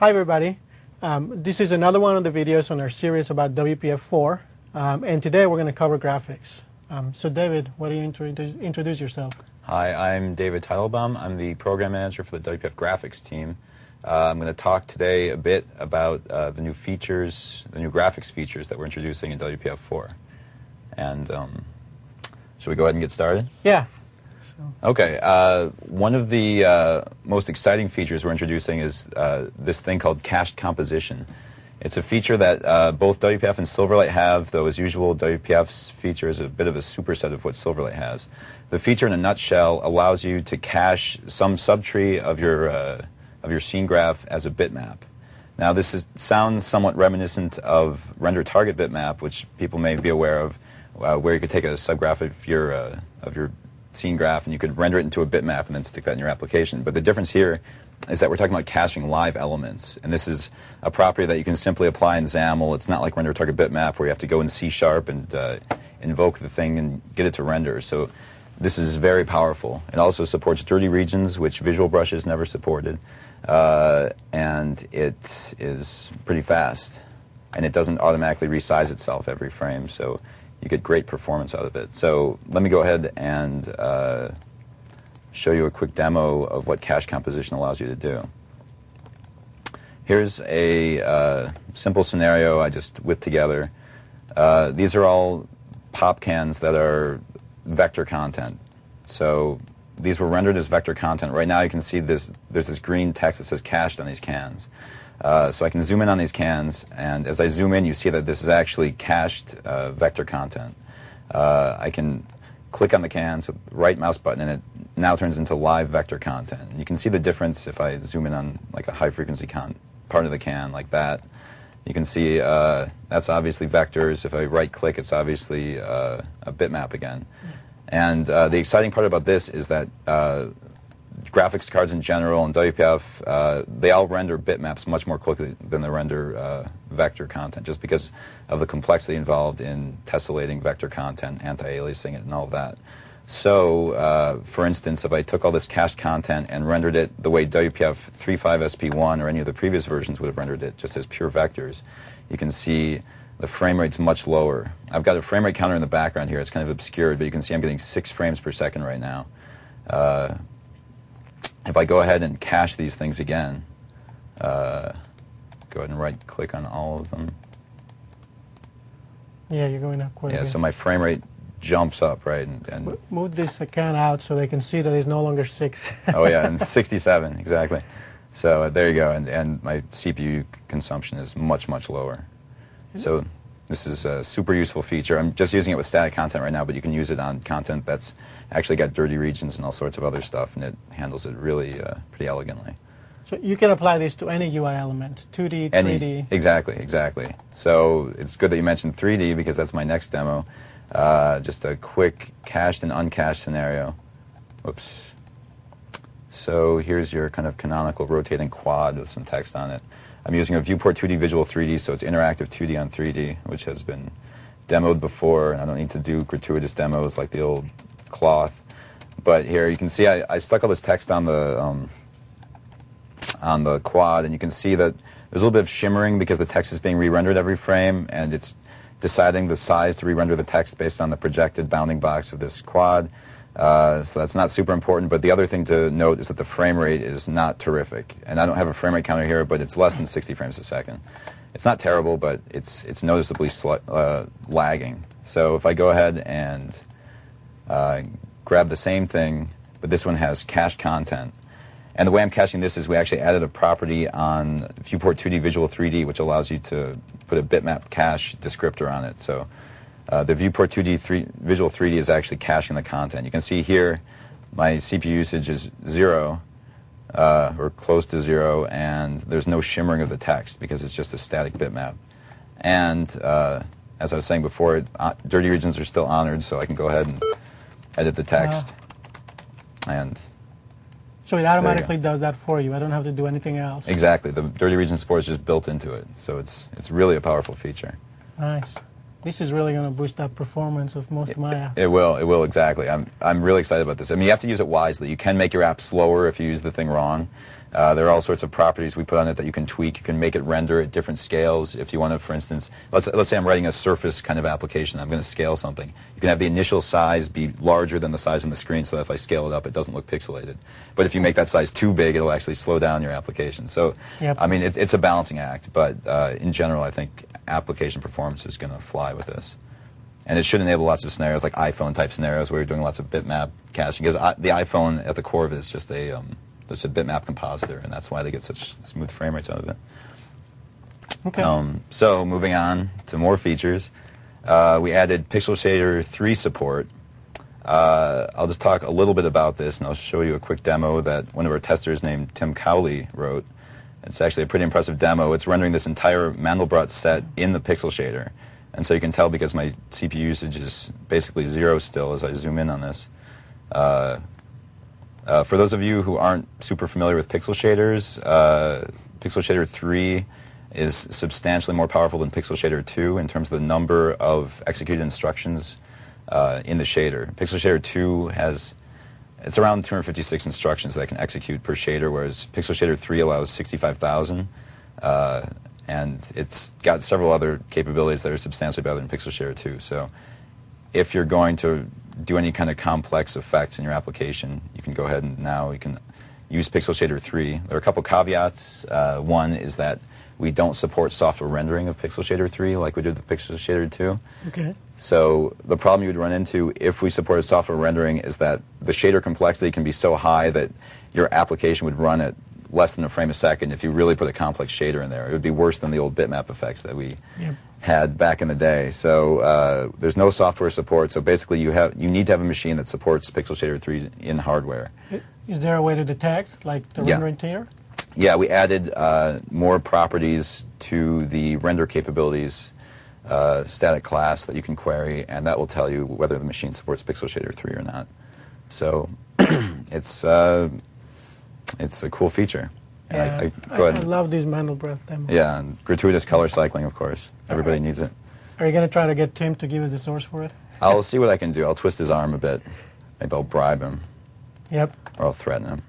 Hi everybody. This is another one of the videos on our series about WPF4, and today we're going to cover graphics. So David, why don't you introduce yourself? Hi, I'm David Teitelbaum. I'm the program manager for the WPF graphics team. I'm going to talk today a bit about the new features, the new graphics features that we're introducing in WPF4. And should we go ahead and get started? Yeah. Okay, one of the most exciting features we're introducing is this thing called cached composition. It's a feature that both WPF and Silverlight have, though as usual WPF's feature is a bit of a superset of what Silverlight has. The feature in a nutshell allows you to cache some subtree of your scene graph as a bitmap. Now this sounds somewhat reminiscent of render target bitmap, which people may be aware of, where you could take a subgraph of your scene graph and you could render it into a bitmap and then stick that in your application. But the difference here is that we're talking about caching live elements, and this is a property that you can simply apply in XAML. It's not like render target bitmap where you have to go in C# and invoke the thing and get it to render. So this is very powerful. It also supports dirty regions, which Visual Brushes never supported, and it is pretty fast, and it doesn't automatically resize itself every frame, so you get great performance out of it. So let me go ahead and show you a quick demo of what cache composition allows you to do. Here's a simple scenario I just whipped together. These are all pop cans that are vector content. So these were rendered as vector content. Right now you can see there's this green text that says cached on these cans. So I can zoom in on these cans, and as I zoom in, you see that this is actually cached vector content. I can click on the cans with the right mouse button, and it now turns into live vector content. And you can see the difference if I zoom in on like a high-frequency part of the can, like that. You can see that's obviously vectors. If I right-click, it's obviously a bitmap again. And the exciting part about this is that graphics cards in general and WPF, they all render bitmaps much more quickly than they render vector content, just because of the complexity involved in tessellating vector content, anti-aliasing it, and all of that. So, for instance, if I took all this cached content and rendered it the way WPF 3.5 SP1 or any of the previous versions would have rendered it, just as pure vectors, you can see the frame rate's much lower. I've got a frame rate counter in the background here. It's kind of obscured, but you can see I'm getting 6 frames per second right now. If I go ahead and cache these things again, go ahead and right-click on all of them. Yeah, you're going up quite a bit. bit. So my frame rate jumps up, right? And move this can out so they can see that it's no longer 6. Oh yeah, and 67, exactly. So there you go, and my CPU consumption is much, much lower. So this is a super useful feature. I'm just using it with static content right now, but you can use it on content that's actually got dirty regions and all sorts of other stuff, and it handles it really pretty elegantly. So you can apply this to any UI element, 2D, 3D. Exactly. So it's good that you mentioned 3D because that's my next demo. Just a quick cached and uncached scenario. Whoops. So here's your kind of canonical rotating quad with some text on it. I'm using a Viewport 2D Visual 3D, so it's interactive 2D on 3D, which has been demoed before, and I don't need to do gratuitous demos like the old cloth. But here you can see I stuck all this text on the quad, and you can see that there's a little bit of shimmering because the text is being re-rendered every frame, and it's deciding the size to re-render the text based on the projected bounding box of this quad. So that's not super important, but the other thing to note is that the frame rate is not terrific. And I don't have a frame rate counter here, but it's less than 60 frames a second. It's not terrible, but it's noticeably lagging. So if I go ahead and grab the same thing, but this one has cached content. And the way I'm caching this is we actually added a property on Viewport 2D Visual 3D, which allows you to put a bitmap cache descriptor on it. So the Viewport 2D Visual 3D is actually caching the content. You can see here my CPU usage is 0, or close to 0, and there's no shimmering of the text because it's just a static bitmap. And as I was saying before, dirty regions are still honored, so I can go ahead and edit the text. And so it automatically does that for you. I don't have to do anything else. Exactly. The dirty region support is just built into it, so it's really a powerful feature. Nice. This is really going to boost up performance of most of my apps. It will, exactly. I'm really excited about this. I mean, you have to use it wisely. You can make your app slower if you use the thing wrong, There are all sorts of properties we put on it that you can tweak. You can make it render at different scales. If you want to, for instance, let's say I'm writing a surface kind of application. I'm going to scale something. You can have the initial size be larger than the size on the screen, so that if I scale it up, it doesn't look pixelated. But if you make that size too big, it'll actually slow down your application. So, Yep. I mean, it's a balancing act. But in general, I think application performance is going to fly with this. And it should enable lots of scenarios, like iPhone-type scenarios, where you're doing lots of bitmap caching. Because the iPhone, at the core of it, is just a bitmap compositor, and that's why they get such smooth frame rates out of it. Okay. So moving on to more features, we added Pixel Shader 3 support. I'll just talk a little bit about this, and I'll show you a quick demo that one of our testers named Tim Cowley wrote. It's actually a pretty impressive demo. It's rendering this entire Mandelbrot set in the Pixel Shader. And so you can tell because my CPU usage is basically 0 still as I zoom in on this. For those of you who aren't super familiar with pixel shaders, Pixel Shader 3 is substantially more powerful than Pixel Shader 2 in terms of the number of executed instructions in the shader. Pixel Shader 2 it's around 256 instructions that I can execute per shader, whereas Pixel Shader 3 allows 65,000. And it's got several other capabilities that are substantially better than Pixel Shader 2. So if you're going to do any kind of complex effects in your application, you can go ahead and now you can use Pixel Shader 3. There are a couple caveats. One is that we don't support software rendering of Pixel Shader 3 like we did with Pixel Shader 2. Okay. So the problem you would run into if we supported software rendering is that the shader complexity can be so high that your application would run at less than a frame a second if you really put a complex shader in there. It would be worse than the old bitmap effects that we had back in the day. So there's no software support. So basically you need to have a machine that supports Pixel Shader 3 in hardware. Is there a way to detect, like the rendering tier? Yeah, we added more properties to the render capabilities static class that you can query, and that will tell you whether the machine supports Pixel Shader 3 or not. So it's a cool feature. And Yeah, go ahead. I love these Mandelbrot demos. Yeah, and gratuitous color cycling, of course. Everybody needs it. Are you going to try to get Tim to give us the source for it? I'll see what I can do. I'll twist his arm a bit. Maybe I'll bribe him, Yep. or I'll threaten him.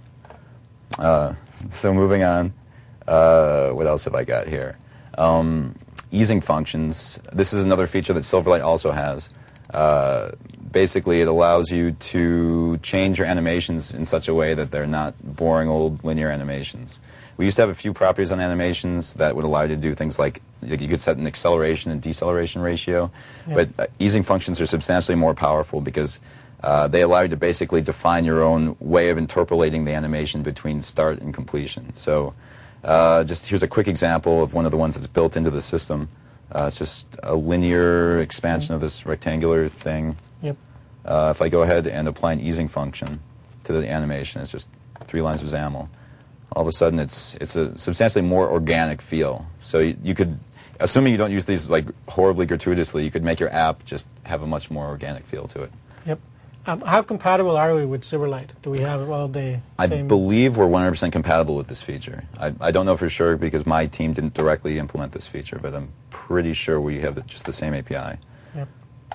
So moving on, what else have I got here? Easing functions. This is another feature that Silverlight also has. Basically, it allows you to change your animations in such a way that they're not boring old linear animations. We used to have a few properties on animations that would allow you to do things like you could set an acceleration and deceleration ratio, but easing functions are substantially more powerful because they allow you to basically define your own way of interpolating the animation between start and completion. So just here's a quick example of one of the ones that's built into the system. It's just a linear expansion of this rectangular thing. Yep. If I go ahead and apply an easing function to the animation, it's just 3 lines of XAML. All of a sudden, it's a substantially more organic feel. So you could, assuming you don't use these like horribly gratuitously, you could make your app just have a much more organic feel to it. Yep. How compatible are we with Silverlight? Do we have all the I same? believe we're 100% compatible with this feature. I don't know for sure because my team didn't directly implement this feature, but I'm pretty sure we have just the same API. Yep.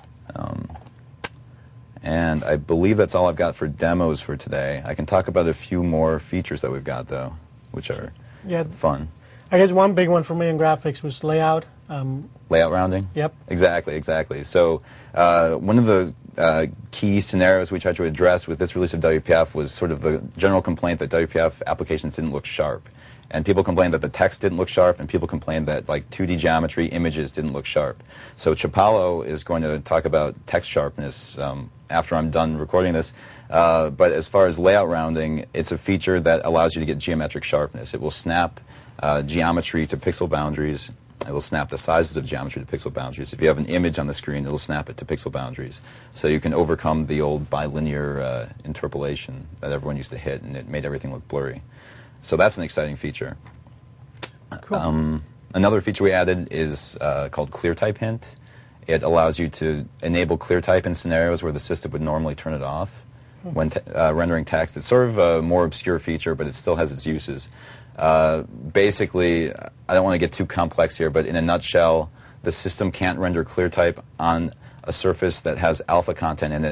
And I believe that's all I've got for demos for today. I can talk about a few more features that we've got, though, which are fun. I guess one big one for me in graphics was layout. Layout rounding? Yep. Exactly. So one of the key scenarios we tried to address with this release of WPF was sort of the general complaint that WPF applications didn't look sharp. And people complained that the text didn't look sharp, and people complained that like 2D geometry images didn't look sharp. So Chapalo is going to talk about text sharpness after I'm done recording this. But as far as layout rounding, it's a feature that allows you to get geometric sharpness. It will snap geometry to pixel boundaries. It will snap the sizes of geometry to pixel boundaries. If you have an image on the screen, it will snap it to pixel boundaries. So you can overcome the old bilinear interpolation that everyone used to hit, and it made everything look blurry. So that's an exciting feature. Cool. Another feature we added is called ClearType Hint. It allows you to enable ClearType in scenarios where the system would normally turn it off when rendering text. It's sort of a more obscure feature, but it still has its uses. Basically, I don't want to get too complex here, but in a nutshell, the system can't render ClearType on a surface that has alpha content in it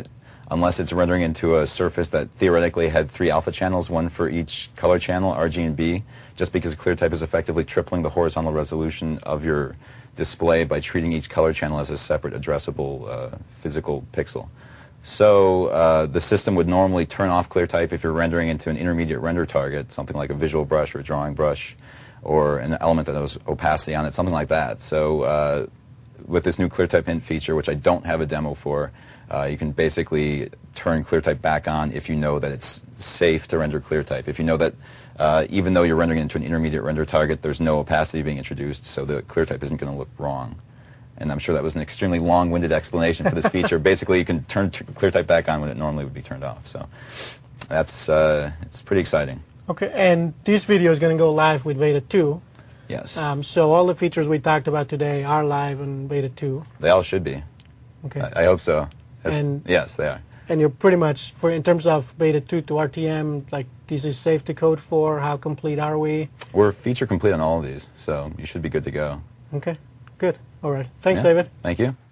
unless it's rendering into a surface that theoretically had 3 alpha channels, one for each color channel, RG and B, just because ClearType is effectively tripling the horizontal resolution of your display by treating each color channel as a separate addressable physical pixel. So the system would normally turn off ClearType if you're rendering into an intermediate render target, something like a visual brush or a drawing brush, or an element that has opacity on it, something like that. So with this new ClearType hint feature, which I don't have a demo for, you can basically turn ClearType back on if you know that it's safe to render ClearType. If you know that even though you're rendering into an intermediate render target, there's no opacity being introduced, so the ClearType isn't going to look wrong. And I'm sure that was an extremely long-winded explanation for this feature. Basically, you can turn ClearType back on when it normally would be turned off. So that's it's pretty exciting. Okay, and this video is going to go live with Beta 2. Yes. So all the features we talked about today are live in Beta 2. They all should be. Okay. I hope so. And yes, they are. And you're pretty much, in terms of Beta 2 to RTM, like this is safe to code for. How complete are we? We're feature complete on all of these, so you should be good to go. Okay, good. All right. Thanks, Yeah. David. Thank you.